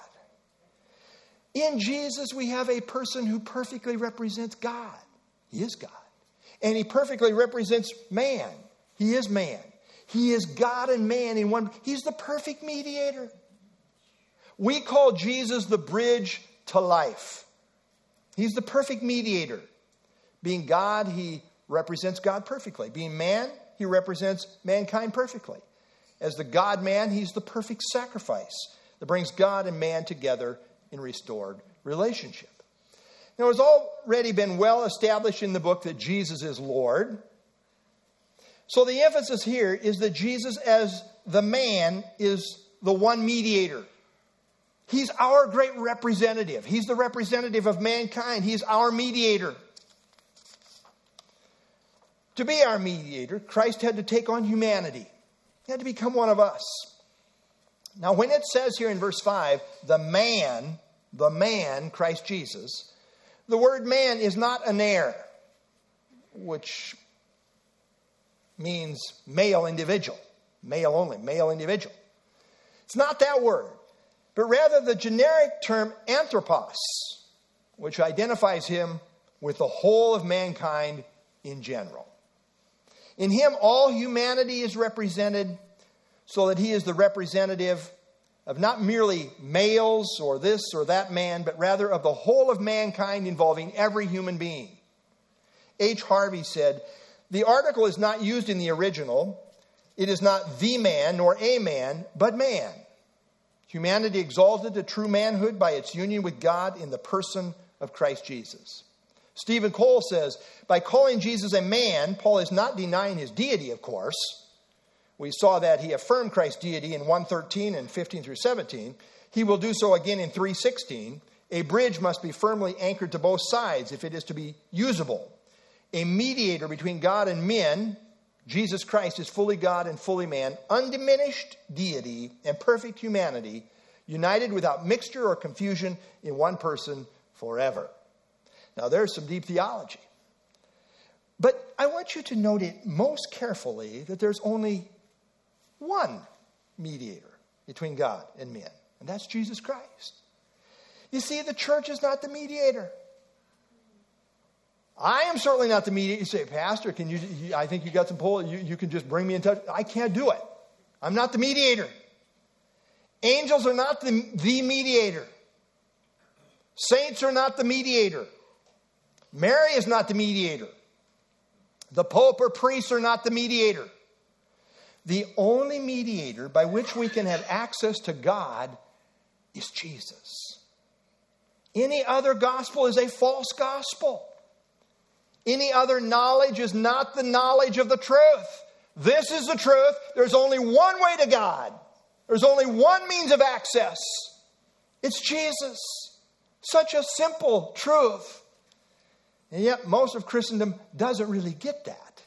Speaker 1: In Jesus, we have a person who perfectly represents God. He is God. And he perfectly represents man. He is man. He is God and man in one. He's the perfect mediator. We call Jesus the bridge to life. He's the perfect mediator. Being God, he represents God perfectly. Being man, he represents mankind perfectly. As the God-man, he's the perfect sacrifice that brings God and man together in restored relationship. Now, it's already been well established in the book that Jesus is Lord. So the emphasis here is that Jesus as the man is the one mediator. He's our great representative. He's the representative of mankind. He's our mediator. To be our mediator, Christ had to take on humanity. He had to become one of us. Now, when it says here in verse 5, the man, Christ Jesus, the word man is not aner, which means male individual. Male only, male individual. It's not that word, but rather the generic term anthropos, which identifies him with the whole of mankind in general. In him, all humanity is represented so that he is the representative of not merely males or this or that man, but rather of the whole of mankind involving every human being. H. Harvey said, the article is not used in the original. It is not the man nor a man, but man. Humanity exalted to true manhood by its union with God in the person of Christ Jesus. Stephen Cole says, by calling Jesus a man, Paul is not denying his deity, of course. We saw that he affirmed Christ's deity in 1:13 and 15 through 17. He will do so again in 3:16. A bridge must be firmly anchored to both sides if it is to be usable. A mediator between God and men, Jesus Christ is fully God and fully man, undiminished deity and perfect humanity, united without mixture or confusion in one person forever. Now, there's some deep theology. But I want you to note it most carefully that there's only one mediator between God and men, and that's Jesus Christ. You see, the church is not the mediator. I am certainly not the mediator. You say, Pastor, can you? I think you got some pull. You can just bring me in touch. I can't do it. I'm not the mediator. Angels are not the mediator. Saints are not the mediator. Mary is not the mediator. The Pope or priests are not the mediator. The only mediator by which we can have access to God is Jesus. Any other gospel is a false gospel. Any other knowledge is not the knowledge of the truth. This is the truth. There's only one way to God. There's only one means of access. It's Jesus. Such a simple truth. And yet most of Christendom doesn't really get that.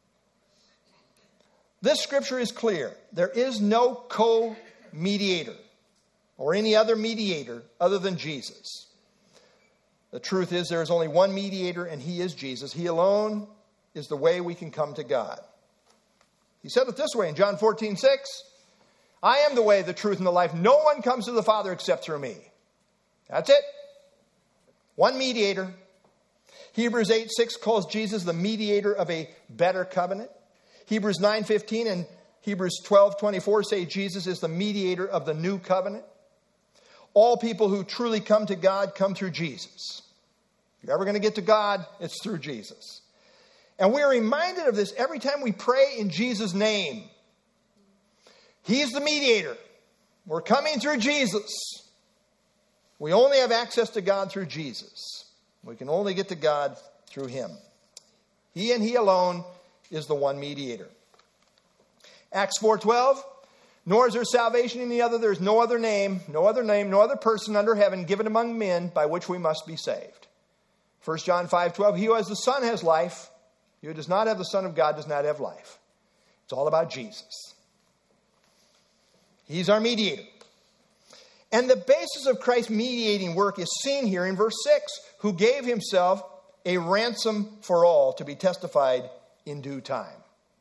Speaker 1: This scripture is clear. There is no co-mediator or any other mediator other than Jesus. The truth is there is only one mediator, and he is Jesus. He alone is the way we can come to God. He said it this way in John 14:6. I am the way, the truth, and the life. No one comes to the Father except through me. That's it. One mediator. Hebrews 8:6 calls Jesus the mediator of a better covenant. Hebrews 9:15 and Hebrews 12:24 say Jesus is the mediator of the new covenant. All people who truly come to God come through Jesus. If you're ever going to get to God, it's through Jesus. And we are reminded of this every time we pray in Jesus' name. He's the mediator. We're coming through Jesus. We only have access to God through Jesus. We can only get to God through him. He and he alone is the one mediator. Acts 4:12. Nor is there salvation in the other. There is no other name, no other person under heaven given among men by which we must be saved. 1 John 5:12. He who has the Son has life. He who does not have the Son of God does not have life. It's all about Jesus. He's our mediator. And the basis of Christ's mediating work is seen here in verse 6. Who gave himself a ransom for all to be testified in due time.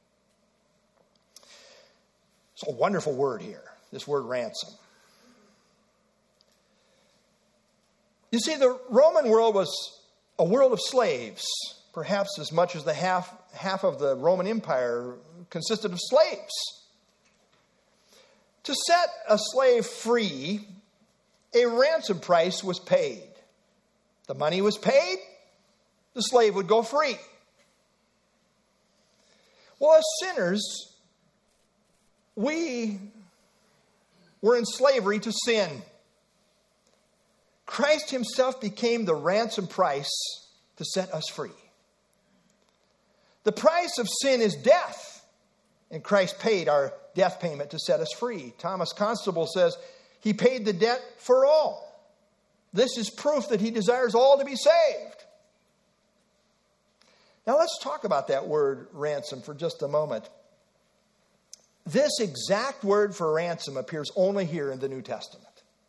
Speaker 1: It's a wonderful word here, this word ransom. You see, the Roman world was a world of slaves. perhaps as much as the half of the Roman Empire consisted of slaves. To set a slave free, a ransom price was paid. The money was paid, the slave would go free. Well, as sinners, we were in slavery to sin. Christ himself became the ransom price to set us free. The price of sin is death, and Christ paid our death payment to set us free. Thomas Constable says he paid the debt for all. This is proof that he desires all to be saved. Now let's talk about that word ransom for just a moment. This exact word for ransom appears only here in the New Testament.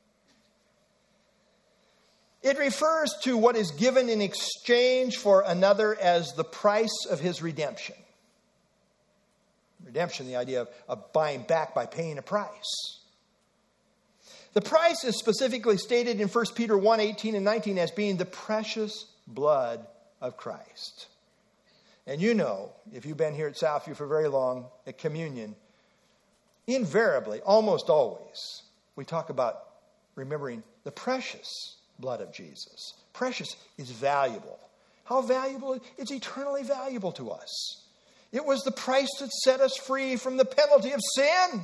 Speaker 1: It refers to what is given in exchange for another as the price of his redemption. Redemption, the idea of buying back by paying a price. The price is specifically stated in 1 Peter 1, 18 and 19 as being the precious blood of Christ. And you know, if you've been here at Southview for very long, at communion, invariably, almost always, we talk about remembering the precious blood of Jesus. Precious is valuable. How valuable? It's eternally valuable to us. It was the price that set us free from the penalty of sin.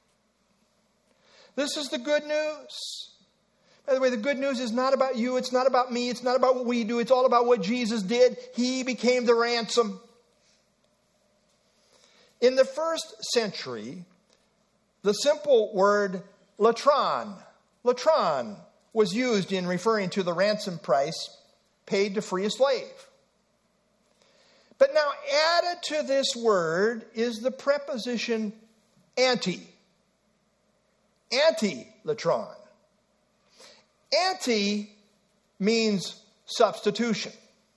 Speaker 1: This is the good news. By the way, the good news is not about you. It's not about me. It's not about what we do. It's all about what Jesus did. He became the ransom. In the first century, the simple word latron was used in referring to the ransom price paid to free a slave. But now added to this word is the preposition anti. Anti-latron. Anti means substitution.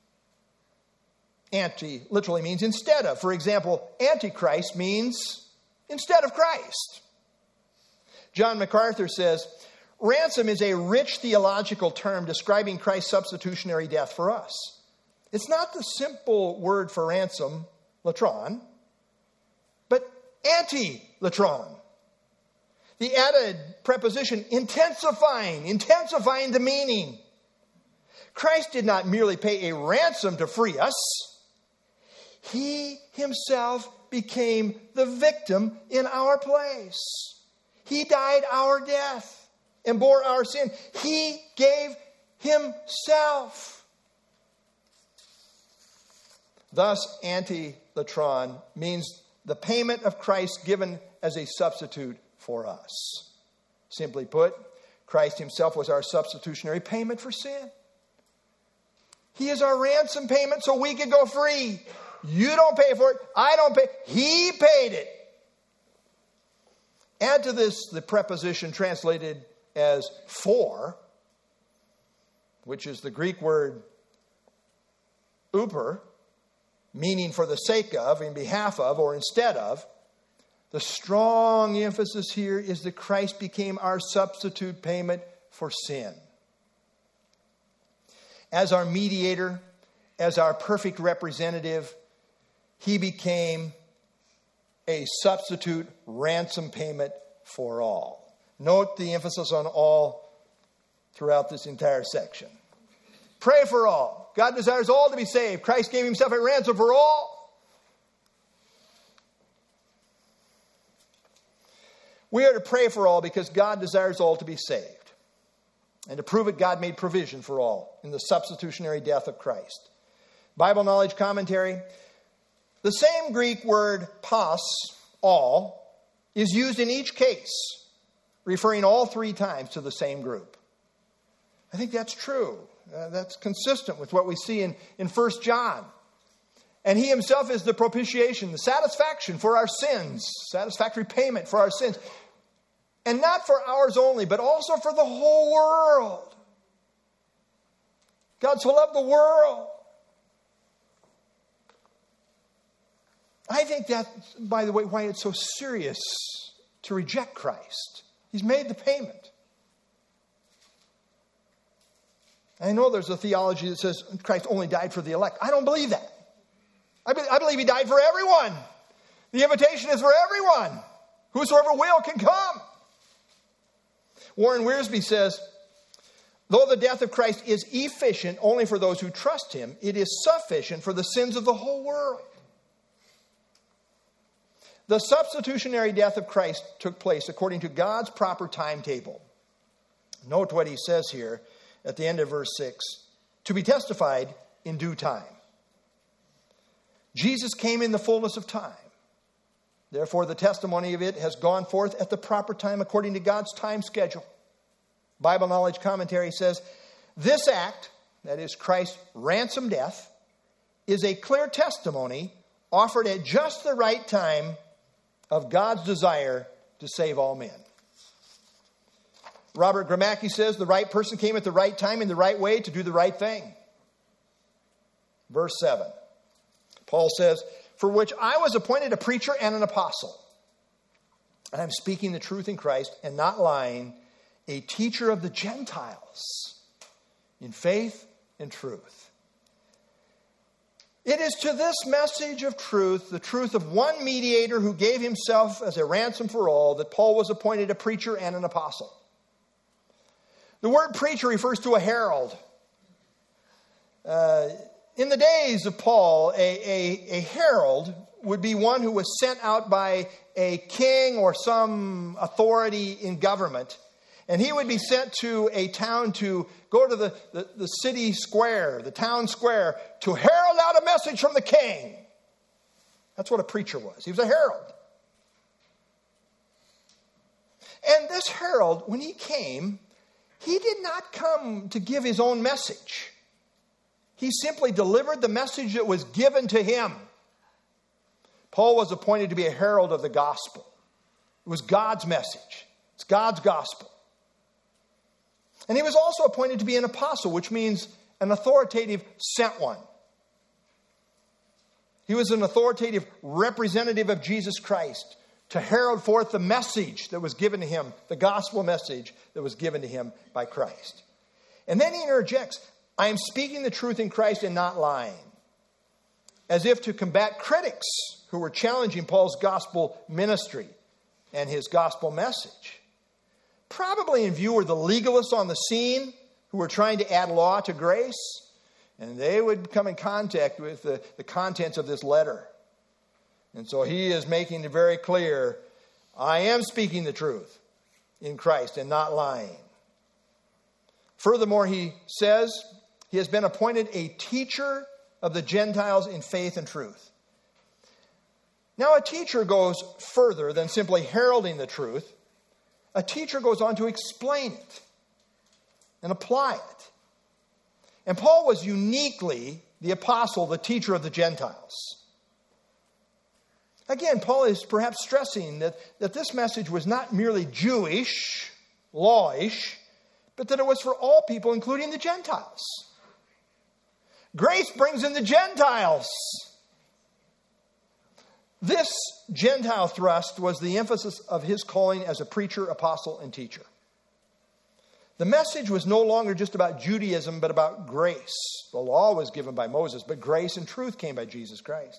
Speaker 1: Anti literally means instead of. For example, Antichrist means instead of Christ. John MacArthur says, ransom is a rich theological term describing Christ's substitutionary death for us. It's not the simple word for ransom, latron, but anti-latron. The added preposition intensifying the meaning. Christ did not merely pay a ransom to free us. He himself became the victim in our place. He died our death and bore our sin. He gave himself. Thus, anti-latron means the payment of Christ given as a substitute for us. Simply put, Christ himself was our substitutionary payment for sin. He is our ransom payment so we can go free. You don't pay for it. I don't pay. He paid it. Add to this the preposition translated as for, which is the Greek word uper, meaning for the sake of, in behalf of, or instead of. The strong emphasis here is that Christ became our substitute payment for sin. As our mediator, as our perfect representative, he became a substitute ransom payment for all. Note the emphasis on all throughout this entire section. Pray for all. God desires all to be saved. Christ gave himself a ransom for all. We are to pray for all because God desires all to be saved. And to prove it, God made provision for all in the substitutionary death of Christ. Bible Knowledge Commentary. The same Greek word pas, all, is used in each case, referring all three times to the same group. I think that's true. That's consistent with what we see in 1 John. And he himself is the propitiation, the satisfaction for our sins, satisfactory payment for our sins. And not for ours only, but also for the whole world. God so loved the world. I think that's, by the way, why it's so serious to reject Christ. He's made the payment. I know there's a theology that says Christ only died for the elect. I don't believe that. I believe he died for everyone. The invitation is for everyone. Whosoever will can come. Warren Wiersbe says, though the death of Christ is efficient only for those who trust him, it is sufficient for the sins of the whole world. The substitutionary death of Christ took place according to God's proper timetable. Note what he says here at the end of verse 6. To be testified in due time. Jesus came in the fullness of time. Therefore, the testimony of it has gone forth at the proper time according to God's time schedule. Bible Knowledge Commentary says, this act, that is Christ's ransom death, is a clear testimony offered at just the right time of God's desire to save all men. Robert Gramacki says, the right person came at the right time in the right way to do the right thing. Verse 7. Paul says, for which I was appointed a preacher and an apostle. And I'm speaking the truth in Christ and not lying, a teacher of the Gentiles in faith and truth. It is to this message of truth, the truth of one mediator who gave himself as a ransom for all, that Paul was appointed a preacher and an apostle. The word preacher refers to a herald. In the days of Paul, a herald would be one who was sent out by a king or some authority in government. And he would be sent to a town to go to the city square, the town square, to herald out a message from the king. That's what a preacher was. He was a herald. And this herald, when he came, he did not come to give his own message. He simply delivered the message that was given to him. Paul was appointed to be a herald of the gospel. It was God's message. It's God's gospel. And he was also appointed to be an apostle, which means an authoritative sent one. He was an authoritative representative of Jesus Christ to herald forth the message that was given to him, the gospel message that was given to him by Christ. And then he interjects, I am speaking the truth in Christ and not lying, as if to combat critics who were challenging Paul's gospel ministry and his gospel message. Probably in view were the legalists on the scene who were trying to add law to grace, and they would come in contact with the contents of this letter. And so he is making it very clear, I am speaking the truth in Christ and not lying. Furthermore, he says he has been appointed a teacher of the Gentiles in faith and truth. Now, a teacher goes further than simply heralding the truth. A teacher goes on to explain it and apply it. And Paul was uniquely the apostle, the teacher of the Gentiles. Again, Paul is perhaps stressing that this message was not merely Jewish, lawish, but that it was for all people, including the Gentiles. Grace brings in the Gentiles. This Gentile thrust was the emphasis of his calling as a preacher, apostle, and teacher. The message was no longer just about Judaism, but about grace. The law was given by Moses, but grace and truth came by Jesus Christ.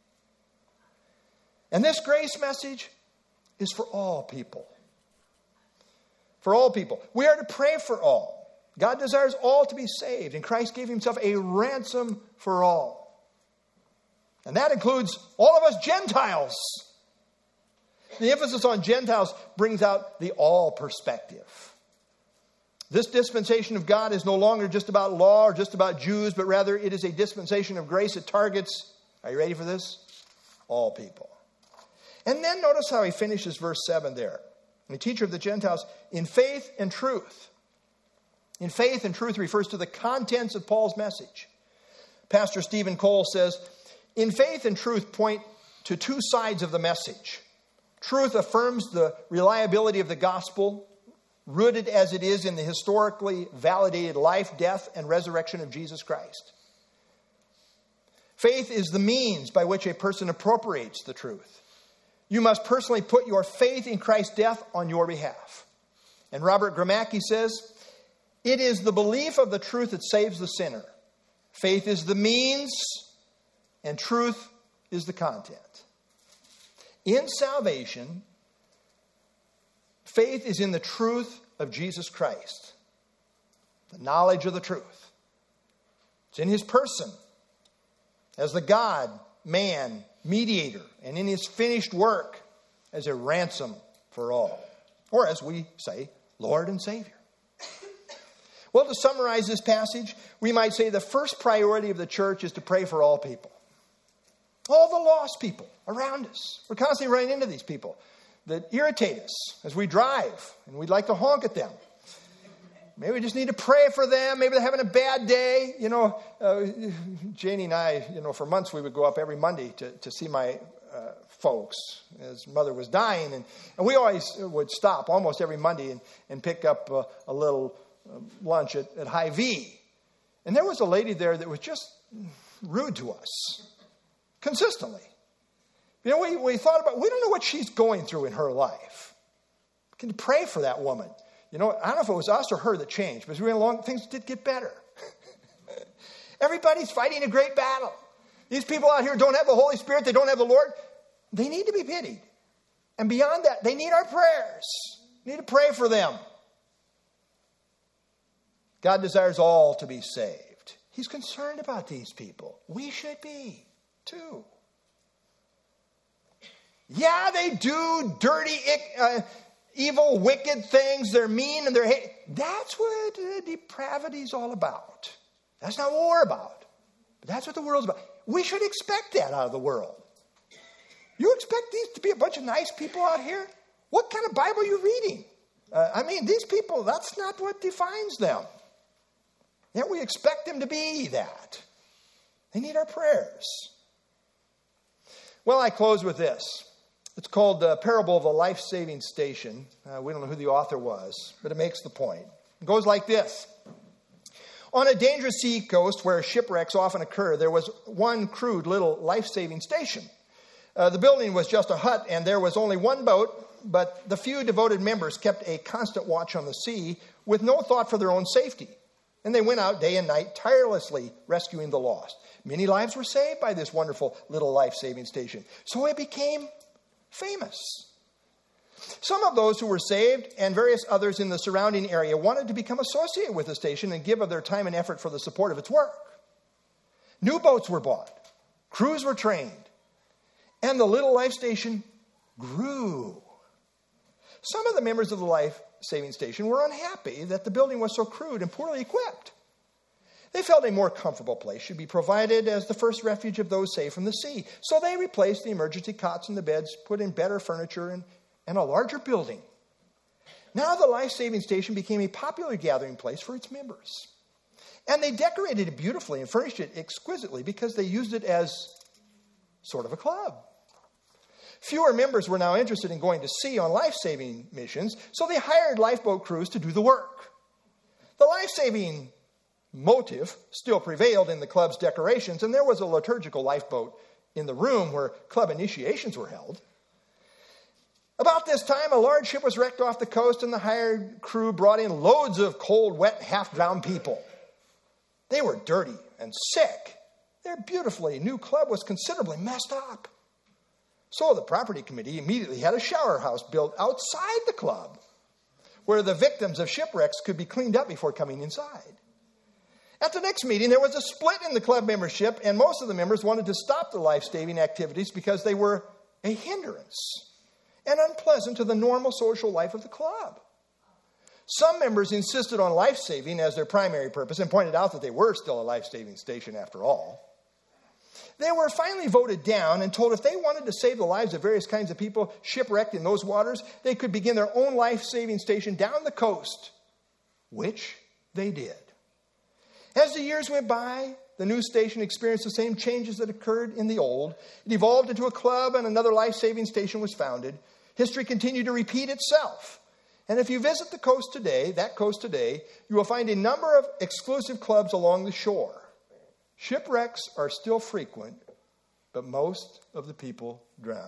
Speaker 1: And this grace message is for all people. For all people. We are to pray for all. God desires all to be saved, and Christ gave himself a ransom for all. And that includes all of us Gentiles. The emphasis on Gentiles brings out the all perspective. This dispensation of God is no longer just about law or just about Jews, but rather it is a dispensation of grace. It targets, are you ready for this? All people. And then notice how he finishes verse 7 there. The teacher of the Gentiles in faith and truth. In faith and truth refers to the contents of Paul's message. Pastor Stephen Cole says, in faith and truth point to two sides of the message. Truth affirms the reliability of the gospel, rooted as it is in the historically validated life, death, and resurrection of Jesus Christ. Faith is the means by which a person appropriates the truth. You must personally put your faith in Christ's death on your behalf. And Robert Gramacki says, It is the belief of the truth that saves the sinner. Faith is the means, and truth is the content. In salvation, faith is in the truth of Jesus Christ, the knowledge of the truth. It's in his person as the God, man, mediator, and in his finished work as a ransom for all. Or as we say, Lord and Savior. Well, to summarize this passage, we might say the first priority of the church is to pray for all people. All the lost people around us. We're constantly running into these people that irritate us as we drive, and we'd like to honk at them. Maybe we just need to pray for them. Maybe they're having a bad day. Janie and I, for months we would go up every Monday to see my folks. His mother was dying, and we always would stop almost every Monday and pick up a little lunch at Hy-Vee. And there was a lady there that was just rude to us consistently. We thought about, we don't know what she's going through in her life. Can you pray for that woman? I don't know if it was us or her that changed, but as we went along, things did get better. Everybody's fighting a great battle. These people out here don't have the Holy Spirit. They don't have the Lord. They need to be pitied. And beyond that, they need our prayers. We need to pray for them. God desires all to be saved. He's concerned about these people. We should be, too. Yeah, they do dirty, evil, wicked things. They're mean and they're hate. That's what depravity's all about. That's not what we're about. But that's what the world's about. We should expect that out of the world. You expect these to be a bunch of nice people out here? What kind of Bible are you reading? These people, that's not what defines them. Yet we expect them to be that. They need our prayers. Well, I close with this. It's called the Parable of a Life-Saving Station. We don't know who the author was, but it makes the point. It goes like this. On a dangerous sea coast where shipwrecks often occur, there was one crude little life-saving station. The building was just a hut, and there was only one boat, but the few devoted members kept a constant watch on the sea with no thought for their own safety. And they went out day and night, tirelessly rescuing the lost. Many lives were saved by this wonderful little life-saving station. So it became famous. Some of those who were saved and various others in the surrounding area wanted to become associated with the station and give of their time and effort for the support of its work. New boats were bought. Crews were trained. And the little life station grew. Some of the members of the life-saving station were unhappy that the building was so crude and poorly equipped. They felt a more comfortable place should be provided as the first refuge of those saved from the sea. So they replaced the emergency cots and the beds, put in better furniture and a larger building. Now the life-saving station became a popular gathering place for its members. And they decorated it beautifully and furnished it exquisitely because they used it as sort of a club. Fewer members were now interested in going to sea on life-saving missions, so they hired lifeboat crews to do the work. The life-saving motive still prevailed in the club's decorations, and there was a liturgical lifeboat in the room where club initiations were held. About this time, a large ship was wrecked off the coast, and the hired crew brought in loads of cold, wet, half-drowned people. They were dirty and sick. Their beautifully new club was considerably messed up. So the property committee immediately had a shower house built outside the club where the victims of shipwrecks could be cleaned up before coming inside. At the next meeting, there was a split in the club membership, and most of the members wanted to stop the life-saving activities because they were a hindrance and unpleasant to the normal social life of the club. Some members insisted on life-saving as their primary purpose and pointed out that they were still a life-saving station after all. They were finally voted down and told if they wanted to save the lives of various kinds of people shipwrecked in those waters, they could begin their own life-saving station down the coast, which they did. As the years went by, the new station experienced the same changes that occurred in the old. It evolved into a club, and another life-saving station was founded. History continued to repeat itself. And if you visit that coast today, you will find a number of exclusive clubs along the shore. Shipwrecks are still frequent, but most of the people drowned.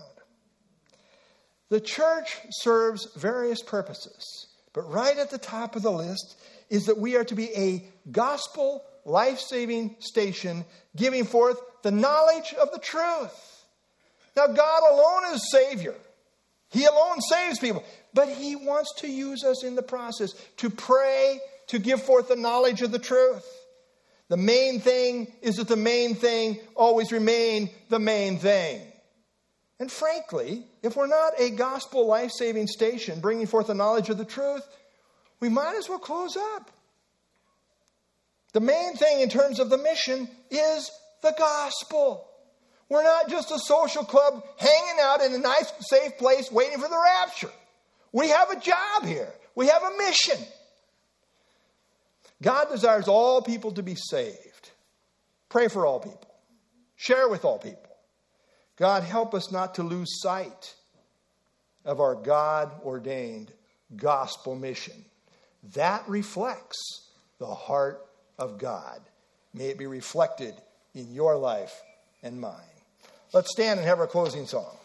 Speaker 1: The church serves various purposes, but right at the top of the list is that we are to be a gospel life-saving station, giving forth the knowledge of the truth. Now, God alone is Savior. He alone saves people. But He wants to use us in the process to pray, to give forth the knowledge of the truth. The main thing is that the main thing always remain the main thing. And frankly, if we're not a gospel life-saving station bringing forth the knowledge of the truth, we might as well close up. The main thing in terms of the mission is the gospel. We're not just a social club hanging out in a nice, safe place waiting for the rapture. We have a job here. We have a mission. God desires all people to be saved. Pray for all people. Share with all people. God, help us not to lose sight of our God-ordained gospel mission. That reflects the heart of God. May it be reflected in your life and mine. Let's stand and have our closing song.